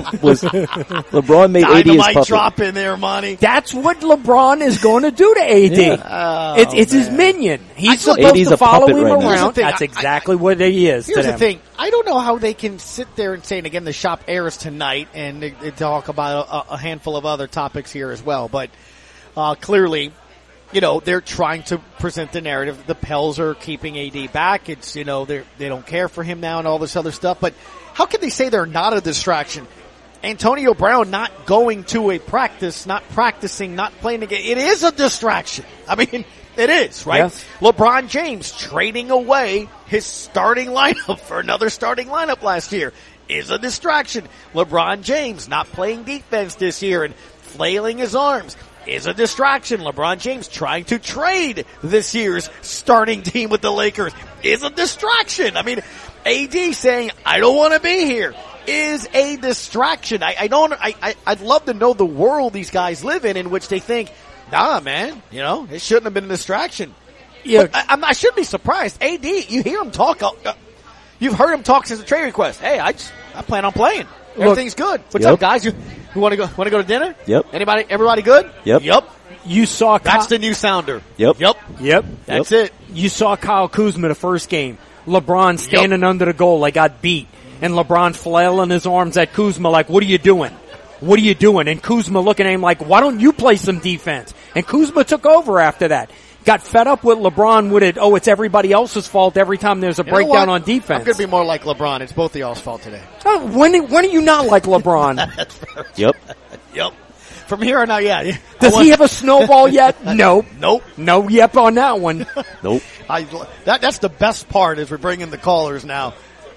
LeBron made AD his Dynamite puppet. drop in there, Monty. That's what LeBron is going to do to AD. Yeah. It's his minion. He's supposed AD's to a follow puppet him right now. around. That's exactly what he is Here's to the them. thing. I don't know how they can sit there and say, and again, the shop airs tonight, and they talk about a handful of other topics here as well, but clearly, you know, they're trying to present the narrative. The Pels are keeping AD back. It's, you know, they don't care for him now and all this other stuff, but how can they say they're not a distraction? Antonio Brown not going to a practice, not practicing, not playing the game. It is a distraction. I mean, it is, right? Yes. LeBron James trading away his starting lineup for another starting lineup last year is a distraction. LeBron James not playing defense this year and flailing his arms is a distraction. LeBron James trying to trade this year's starting team with the Lakers is a distraction. I mean, AD saying, I don't want to be here is a distraction. I'd love to know the world these guys live in which they think, nah, man, you know, it shouldn't have been a distraction. Yeah. But I shouldn't be surprised. AD, you hear him talk, you've heard him talk since the trade request. Hey, I plan on playing. Everything's good. What's up, guys? You want to go to dinner? Yep. Everybody good? Yep. Yep. You saw That's the new sounder. Yep. Yep. That's it. You saw Kyle Kuzma the first game. LeBron standing under the goal like got beat. And LeBron flailing his arms at Kuzma like, what are you doing? What are you doing? And Kuzma looking at him like, why don't you play some defense? And Kuzma took over after that. Got fed up with LeBron with it. Oh, it's everybody else's fault every time there's a breakdown on defense. I'm going to be more like LeBron. It's both of y'all's fault today. When are you not like LeBron? That's fair. Yep. Yep. From here on out, yeah. Does he have a snowball yet? No. Nope. No yep on that one. Nope. That's the best part is we're bringing the callers now.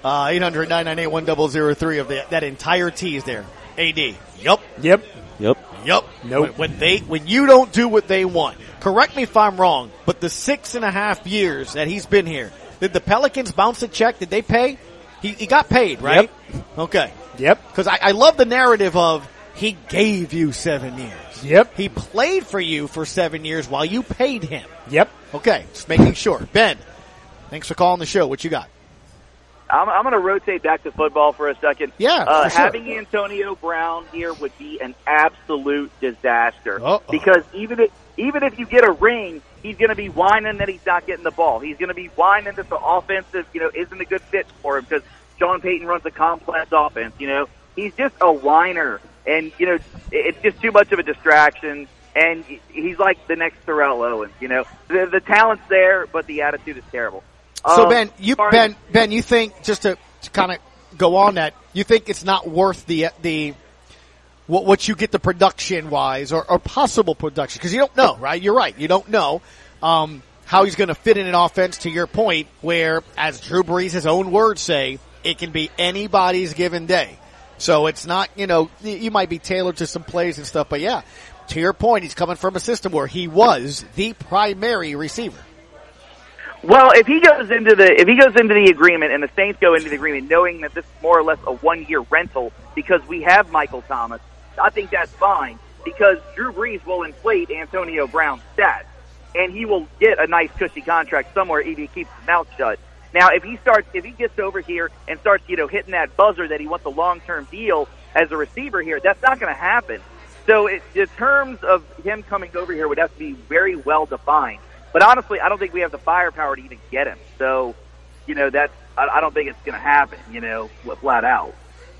800-998-1003 of that entire tease there. AD. Yep. Nope. When you don't do what they want. Correct me if I'm wrong, but the 6.5 years that he's been here, did the Pelicans bounce a check? Did they pay? He got paid, right? Yep. Okay. Yep. Because I love the narrative of he gave you 7 years. Yep. He played for you for 7 years while you paid him. Yep. Okay. Just making sure. Ben, thanks for calling the show. What you got? I'm going to rotate back to football for a second. Yeah, for sure. Having Antonio Brown here would be an absolute disaster. Uh-oh. Because even if you get a ring, he's going to be whining that he's not getting the ball. He's going to be whining that the offensive, isn't a good fit for him because Sean Payton runs a complex offense. He's just a whiner, and it's just too much of a distraction. And he's like the next Terrell Owens. The talent's there, but the attitude is terrible. So Ben, you think, just to kind of go on that, you think it's not worth the what you get the production wise or possible production because you don't know, right? You're right, you don't know how he's going to fit in an offense. To your point, where as Drew Brees' own words say, it can be anybody's given day. So it's not, you might be tailored to some plays and stuff, but yeah, to your point, he's coming from a system where he was the primary receiver. Well, if he goes into the agreement and the Saints go into the agreement knowing that this is more or less a 1-year rental because we have Michael Thomas, I think that's fine because Drew Brees will inflate Antonio Brown's stats and he will get a nice cushy contract somewhere if he keeps his mouth shut. Now, if he gets over here and starts, hitting that buzzer that he wants a long-term deal as a receiver here, that's not going to happen. So in terms of him coming over here would have to be very well defined. But honestly, I don't think we have the firepower to even get him. So, I don't think it's going to happen, flat out.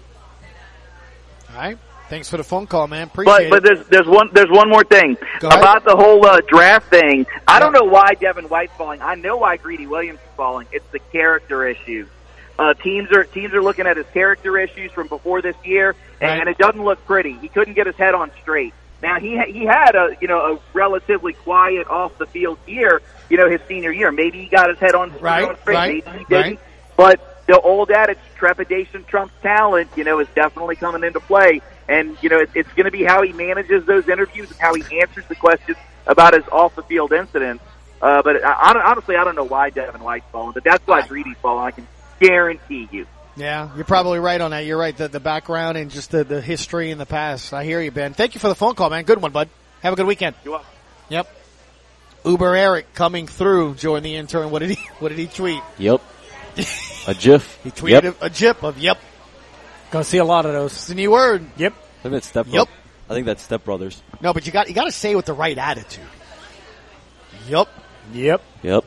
All right. Thanks for the phone call, man. Appreciate it. But there's one more thing about the whole draft thing. I don't know why Devin White's falling. I know why Greedy Williams is falling. It's the character issues. Teams are looking at his character issues from before this year, and it doesn't look pretty. He couldn't get his head on straight. Now he had a relatively quiet off the field year, his senior year. Maybe he got his head on straight. Maybe he didn't. But the old adage, trepidation trumps talent, is definitely coming into play. And it's going to be how he manages those interviews and how he answers the questions about his off the field incidents. But honestly, I don't know why Devin White's falling, but that's why Greedy's falling. I can guarantee you. Yeah, you're probably right on that. You're right. The background and just the history in the past. I hear you, Ben. Thank you for the phone call, man. Good one, bud. Have a good weekend. You're welcome. Yep. Uber Eric coming through, join the intern. What did he tweet? Yep. A GIF. He tweeted a GIF of yep. Gonna see a lot of those. It's a new word. Yep. I think that's Step Yep. I think that's Step Brothers. No, but you got to say it with the right attitude. Yep. Yep. Yep.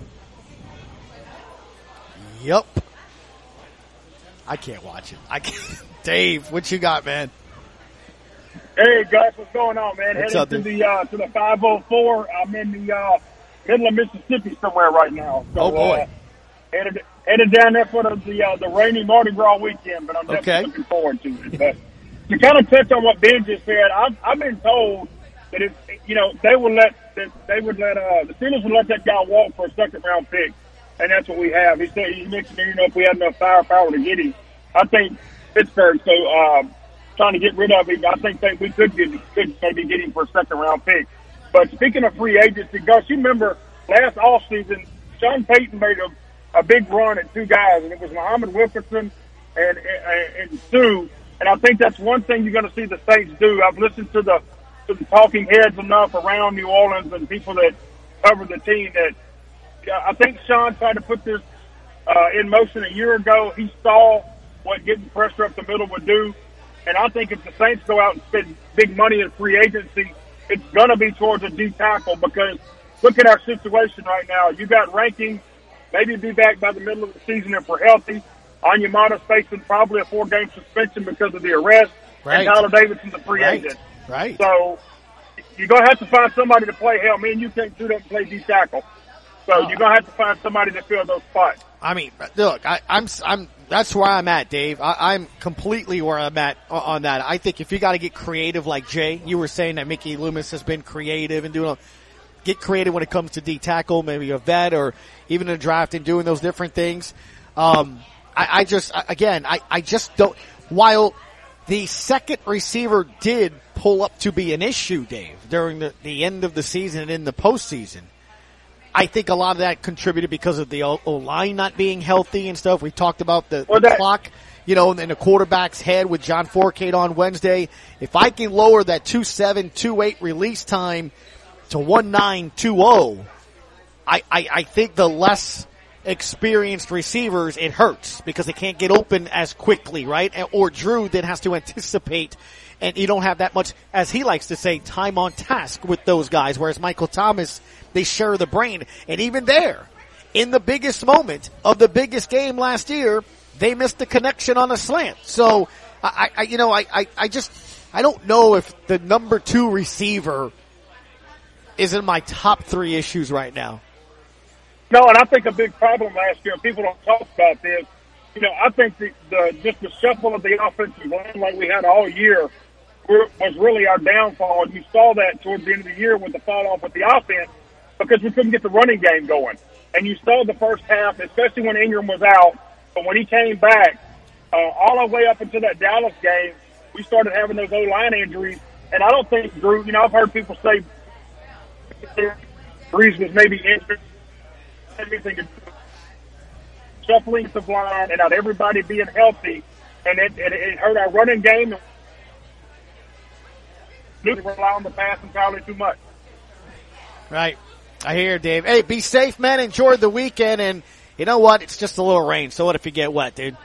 Yep. I can't watch it. I can't. Dave, what you got, man? Hey, Gus, what's going on, man? What's Heading up, to the 504. I'm in the middle of Mississippi somewhere right now. So, oh boy. Headed down there for the rainy Mardi Gras weekend, but I'm definitely looking forward to it. But to kind of touch on what Ben just said, I've been told that they would let the Steelers would let that guy walk for a second round pick, and that's what we have. He mentioned if we had enough firepower to get him. I think Pittsburgh trying to get rid of him. I think we could maybe get him for a second round pick. But speaking of free agency, Gus, you remember last offseason, Sean Payton made a big run at two guys, and it was Muhammad Wilkerson and Sue. And I think that's one thing you're going to see the Saints do. I've listened to the talking heads enough around New Orleans and people that cover the team that I think Sean tried to put this in motion a year ago. He saw what getting pressure up the middle would do. And I think if the Saints go out and spend big money in free agency, it's going to be towards a D tackle because look at our situation right now. You got Ranking, maybe be back by the middle of the season if we're healthy. Onyemata's facing probably a 4-game suspension because of the arrest. Right. And Tyler Davidson's a free agent. Right. So you're going to have to find somebody to play. Hell, me and you can't suit up and play D tackle. So you're going to have to find somebody to fill those spots. I mean, look, I'm that's where I'm at, Dave. I'm completely where I'm at on that. I think if you got to get creative, like Jay, you were saying that Mickey Loomis has been creative and get creative when it comes to D tackle, maybe a vet or even a draft and doing those different things. I just don't. While the second receiver did pull up to be an issue, Dave, during the end of the season and in the postseason. I think a lot of that contributed because of the O-line not being healthy and stuff. We talked about the clock, in the quarterback's head with John Fourcade on Wednesday. If I can lower that 2.7, 2.8 release time to 1.920, I think the less experienced receivers, it hurts because they can't get open as quickly, right? Or Drew then has to anticipate, and you don't have that much, as he likes to say, time on task with those guys, whereas Michael Thomas, they share the brain. And even there, in the biggest moment of the biggest game last year, they missed the connection on a slant. So, I don't know if the number 2 receiver is in my top 3 issues right now. No, and I think a big problem last year, and people don't talk about this, I think just the shuffle of the offensive line like we had all year was really our downfall. And you saw that towards the end of the year with the fall off with the offense because we couldn't get the running game going. And you saw the first half, especially when Ingram was out, but when he came back, all the way up until that Dallas game, we started having those O-line injuries. And I don't think Drew, I've heard people say Brees was maybe injured. Everything to do shuffling the line and not everybody being healthy, and it hurt our running game. We rely on the pass entirely too much. Right. I hear, Dave. Hey, be safe, man. Enjoy the weekend, and you know what? It's just a little rain, so what if you get wet, dude?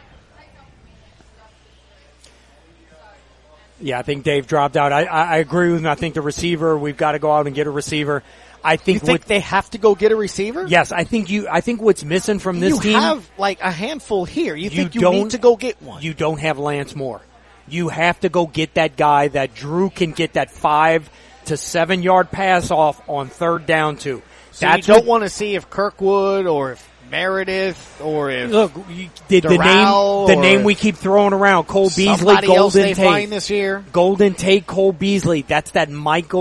Yeah, I think Dave dropped out. I agree with him. I think the receiver, we've got to go out and get a receiver. I think you think they have to go get a receiver? Yes, I think what's missing from this team. You have like a handful here. You think you need to go get one? You don't have Lance Moore. You have to go get that guy that Drew can get that 5 to 7 yard pass off on third down to. So you don't want to see if Kirkwood or if Meredith or if the name we keep throwing around, Cole Beasley, Golden Tate this year. Golden Tate, Cole Beasley. That's that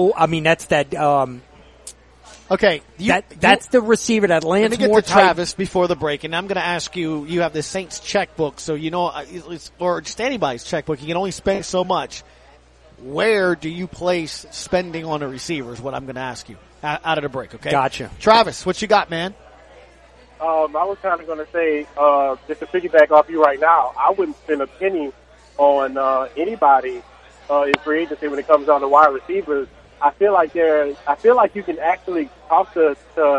Okay, that's the receiver that Lance Moore. Let me get to Travis before the break, and I'm going to ask you. You have the Saints checkbook, so or just anybody's checkbook. You can only spend so much. Where do you place spending on a receiver? Is what I'm going to ask you out of the break. Okay, gotcha. Travis, what you got, man? I was kind of going to say, just to piggyback off you right now, I wouldn't spend a penny on anybody in free agency when it comes down to wide receivers. I feel like you can actually talk to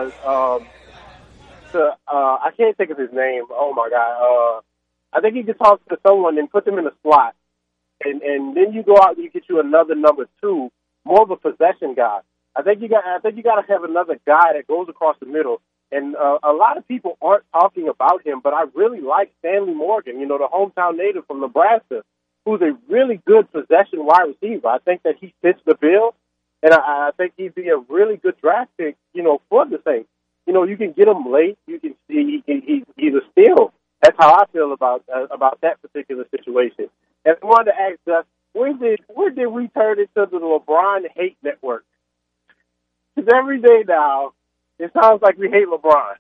I can't think of his name. Oh my God. I think you can talk to someone and put them in a slot, and then you go out and you get you another number 2, more of a possession guy. I think you got to have another guy that goes across the middle. And a lot of people aren't talking about him, but I really like Stanley Morgan, the hometown native from Nebraska, who's a really good possession wide receiver. I think that he fits the bill, and I think he'd be a really good draft pick, for the Saints. You can get him late. You can see he's a steal. That's how I feel about that particular situation. And I wanted to ask us, where did we turn into the LeBron hate network? Because every day now, it sounds like we hate LeBron.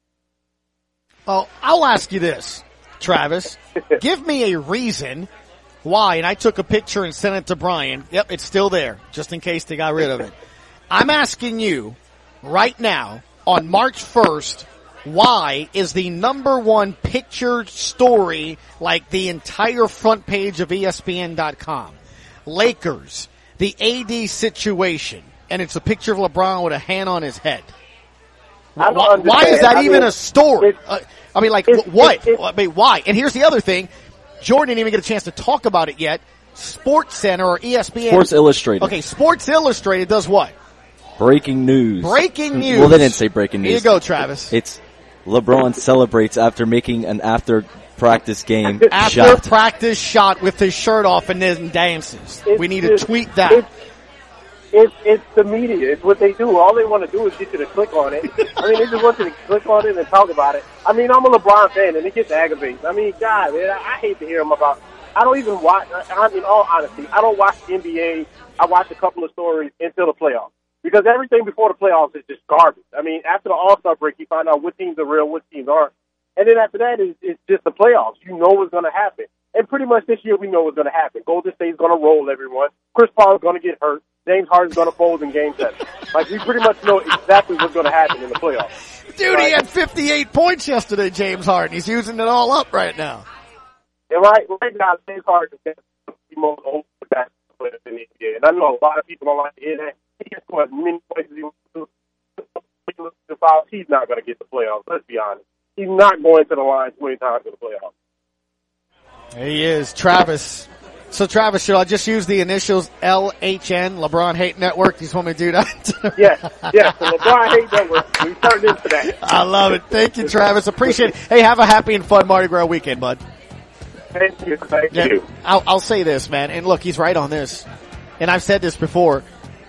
Well, I'll ask you this, Travis. Give me a reason why, and I took a picture and sent it to Brian. Yep, it's still there, just in case they got rid of it. I'm asking you right now, on March 1st, why is the number 1 pictured story like the entire front page of ESPN.com? Lakers, the AD situation, and it's a picture of LeBron with a hand on his head. Why is that even a story? What? Why? And here's the other thing. Jordan didn't even get a chance to talk about it yet. Sports Center or ESPN. Sports Illustrated. Okay, Sports Illustrated does what? Breaking news. Breaking news. Well, they didn't say breaking news. Here you go, Travis. It's LeBron celebrates after making an after-practice game After-practice shot with his shirt off and then dances. We need to tweet that. It's the media. It's what they do. All they want to do is get you to click on it. I mean, they just want you to click on it and talk about it. I mean, I'm a LeBron fan, and it gets aggravating. I mean, God, man, I hate to hear him about. I don't even watch. In all honesty, I don't watch the NBA. I watch a couple of stories until the playoffs because everything before the playoffs is just garbage. I mean, after the All-Star break, you find out what teams are real, what teams aren't, and then after that, it's just the playoffs. You know what's going to happen, and pretty much this year we know what's going to happen. Golden State's going to roll everyone. Chris Paul's going to get hurt. James Harden's going to fold in Game 7. Like, we pretty much know exactly what's going to happen in the playoffs. Dude, right? He had 58 points yesterday, James Harden. He's using it all up right now. And right now, James Harden is the most old basketball player in the NBA. And I know a lot of people don't like to hear that. He can score as many points as he wants to. He's not going to get the playoffs, let's be honest. He's not going to the line 20 times in the playoffs. He is. Travis. So, Travis, should I just use the initials LHN, LeBron Hate Network? You just want me to do that? Yes, the LeBron Hate Network. We turned into that. I love it. Thank you, Travis. Appreciate it. Hey, have a happy and fun Mardi Gras weekend, bud. Thank you. Thank you. I'll say this, man, and look, he's right on this. And I've said this before.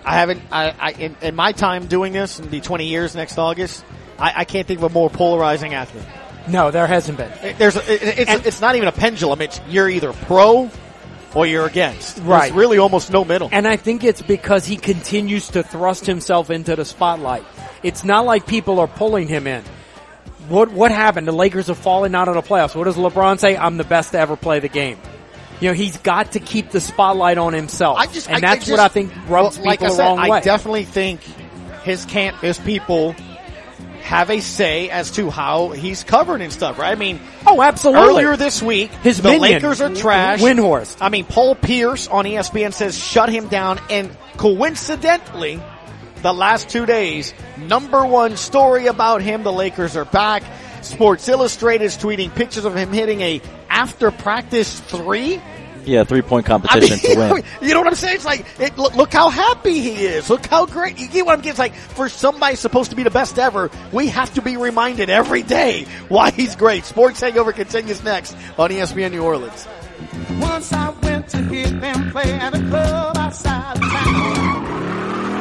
In my time doing this, it'll be 20 years next August, I can't think of a more polarizing athlete. No, there hasn't been. It's not even a pendulum. It's you're either pro or you're against. Right. There's really almost no middle. And I think it's because he continues to thrust himself into the spotlight. It's not like people are pulling him in. What happened? The Lakers are falling out of the playoffs. What does LeBron say? I'm the best to ever play the game. He's got to keep the spotlight on himself. That's what I think rubs people the wrong way. I definitely think his people have a say as to how he's covered and stuff, right? I mean, absolutely. Earlier this week, the Lakers are trash. Windhorse. I mean, Paul Pierce on ESPN says shut him down, and coincidentally, the last 2 days, number 1 story about him, the Lakers are back. Sports Illustrated is tweeting pictures of him hitting a after practice 3. Yeah, 3-point competition to win. You know what I'm saying? It's like, look how happy he is. Look how great. You get what I'm getting? It's like, for somebody supposed to be the best ever, we have to be reminded every day why he's great. Sports Hangover continues next on ESPN New Orleans. Once I went to hear them play at a club outside town.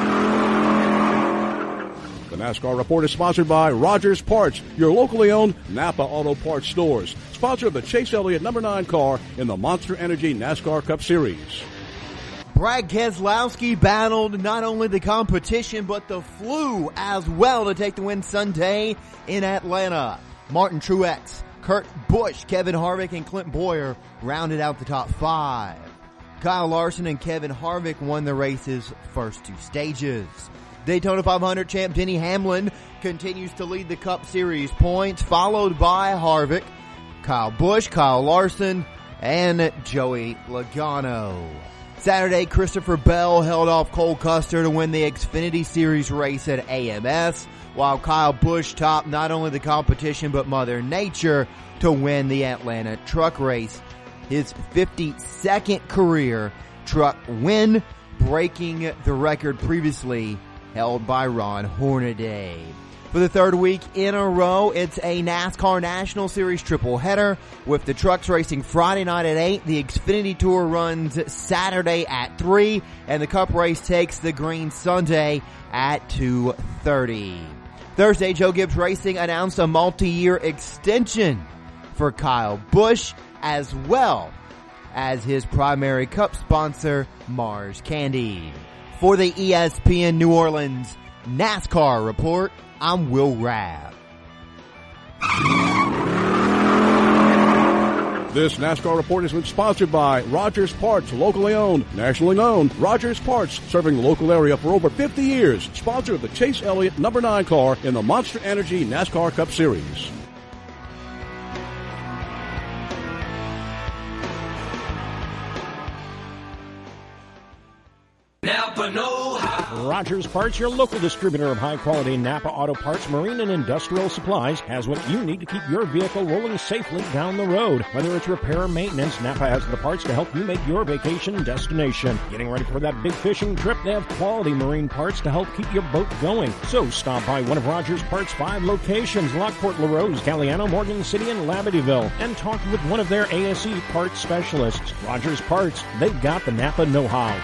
The NASCAR Report is sponsored by Rogers Parts, your locally owned Napa Auto Parts stores. Sponsor of the Chase Elliott number 9 car in the Monster Energy NASCAR Cup Series. Brad Keselowski battled not only the competition but the flu as well to take the win Sunday in Atlanta. Martin Truex, Kurt Busch, Kevin Harvick, and Clint Bowyer rounded out the top 5. Kyle Larson and Kevin Harvick won the race's first 2 stages. Daytona 500 champ Denny Hamlin continues to lead the Cup Series points, followed by Harvick, Kyle Busch, Kyle Larson, and Joey Logano. Saturday, Christopher Bell held off Cole Custer to win the Xfinity Series race at AMS, while Kyle Busch topped not only the competition but Mother Nature to win the Atlanta truck race. His 52nd career truck win, breaking the record previously held by Ron Hornaday. For the third week in a row, it's a NASCAR National Series triple header with the trucks racing Friday night at 8. The Xfinity Tour runs Saturday at 3, and the Cup race takes the green Sunday at 2:30. Thursday, Joe Gibbs Racing announced a multi-year extension for Kyle Busch, as well as his primary Cup sponsor, Mars Candy. For the ESPN New Orleans NASCAR Report, I'm Will Rabb. This NASCAR report has been sponsored by Rogers Parts, locally owned, nationally known. Rogers Parts, serving the local area for over 50 years. Sponsor of the Chase Elliott number 9 car in the Monster Energy NASCAR Cup Series. Napa know-how. Rogers Parts, your local distributor of high-quality Napa auto parts, marine and industrial supplies, has what you need to keep your vehicle rolling safely down the road. Whether it's repair or maintenance, Napa has the parts to help you make your vacation destination. Getting ready for that big fishing trip? They have quality marine parts to help keep your boat going. So stop by one of Rogers Parts' 5 locations, Lockport, LaRose, Galliano, Morgan City, and Labadyville, and talk with one of their ASE parts specialists. Rogers Parts, they've got the Napa know-how.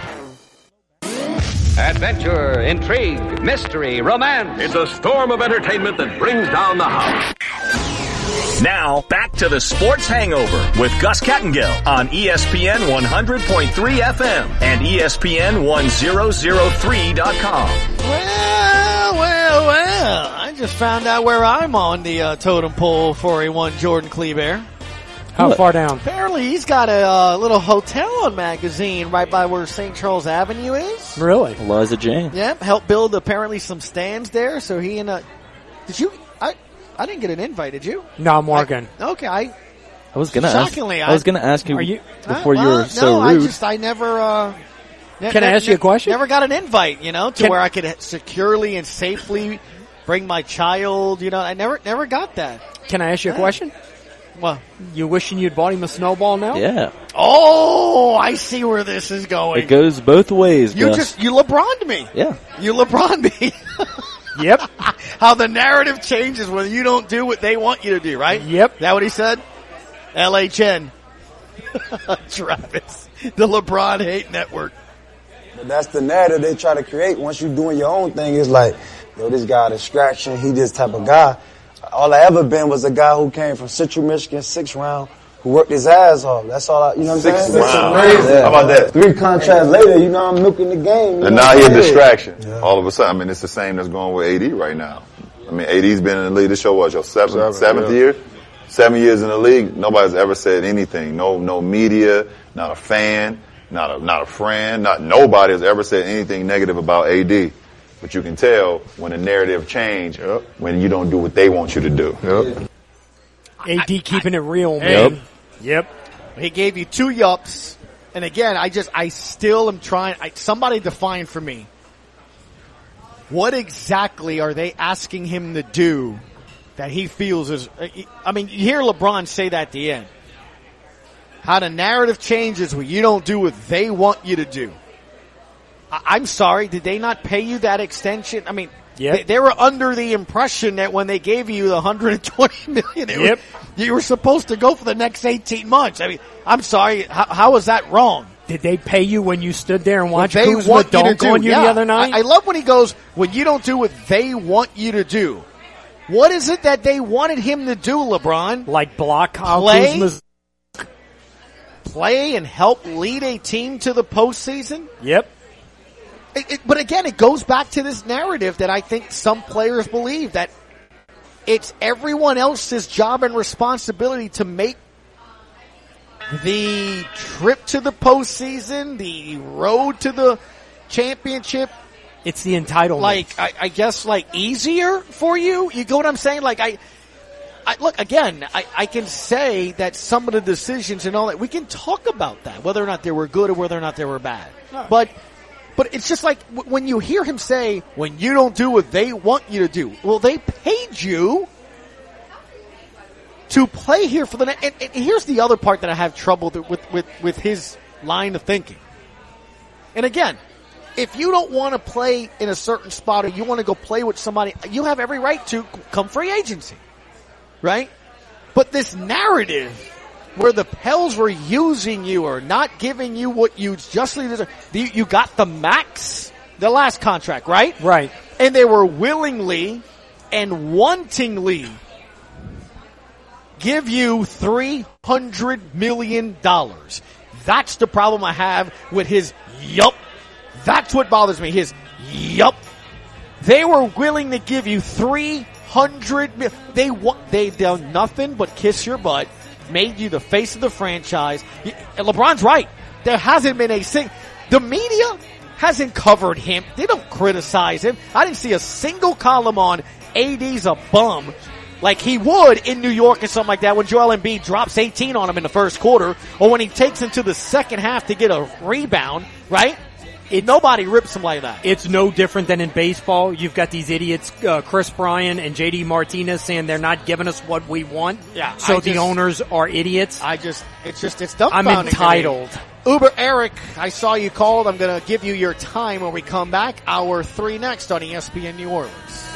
Adventure, intrigue, mystery, romance. It's a storm of entertainment that brings down the house. Now, back to the Sports Hangover with Gus Kattengell on ESPN 100.3 FM and ESPN 1003.com. Well, I just found out where I'm on the totem pole for a one Jordan Kleber. How far down? Apparently, he's got a little hotel and magazine right by where St. Charles Avenue is. Really? Eliza Jane. Yep, helped build apparently some stands there. So he and did you? I didn't get an invite. Did you? No, I'm working. Okay, I was gonna shockingly, I was gonna ask you, before you were so no, rude. I never. Can I ask you a question? Never got an invite, to where I could securely and safely bring my child. I never got that. Can I ask you a question? Well, you wishing you'd bought him a snowball now? Yeah. Oh, I see where this is going. It goes both ways, You Gus. you LeBron'd me. Yeah. You LeBron'd me. Yep. How the narrative changes when you don't do what they want you to do, right? Yep. That what he said? LHN. Travis. The LeBron Hate Network. But that's the narrative they try to create. Once you're doing your own thing, it's like, this guy a distraction. He this type of guy. All I ever been was a guy who came from Central Michigan, 6th round, who worked his ass off. That's all I, you know what I'm saying? 6th round. Yeah. How about that? 3 contracts later, I'm milking the game. And now he's a distraction. Yeah. All of a sudden, it's the same that's going with AD right now. AD's been in the league. This show was your seventh year? 7 years in the league. Nobody's ever said anything. No media, not a fan, not a friend, nobody has ever said anything negative about AD. But you can tell when the narrative change, when you don't do what they want you to do. AD keeping it real, man. Yep. He gave you 2 yups. And again, I still am trying, somebody define for me. What exactly are they asking him to do that he feels is, you hear LeBron say that at the end. How the narrative changes when you don't do what they want you to do. I'm sorry, did they not pay you that extension? They were under the impression that when they gave you the $120 million, you were supposed to go for the next 18 months. I'm sorry, how is that wrong? Did they pay you when you stood there and watched Kuzma dunk on you the other night? I love when he goes, when you don't do what they want you to do. What is it that they wanted him to do, LeBron? Like block Kuzma's play and help lead a team to the postseason? Yep. But again, it goes back to this narrative that I think some players believe, that it's everyone else's job and responsibility to make the trip to the postseason, the road to the championship, It's the entitlement. Like, I guess, like, easier for you? You get what I'm saying? Like, look, again, I can say that some of the decisions and all that, we can talk about that, whether or not they were good or whether or not they were bad. No. But it's just like, when you hear him say, when you don't do what they want you to do, well, they paid you to play here for the and here's the other part that I have trouble with his line of thinking. And again, if you don't want to play in a certain spot or you want to go play with somebody, you have every right to come free agency. Right? But this narrative where the Pels were using you or not giving you what you justly deserve, you got the max, the last contract, right? Right. And they were willingly and wantingly give you $300 million. That's the problem I have with his yup. That's what bothers me. His yup. They were willing to give you $300 million. They've done nothing but kiss your butt, made you the face of the franchise. And LeBron's right. There hasn't been the media hasn't covered him. They don't criticize him. I didn't see a single column on AD's a bum like he would in New York or something like that when Joel Embiid drops 18 on him in the first quarter, or when he takes him to the second half to get a rebound, right? Nobody rips him like that. It's no different than in baseball. You've got these idiots, Chris Bryan and JD Martinez, saying they're not giving us what we want. Yeah. So the owners are idiots. It's dumbfounding. I'm entitled. Uber Eric, I saw you called. I'm going to give you your time when we come back. Hour 3 next on ESPN New Orleans.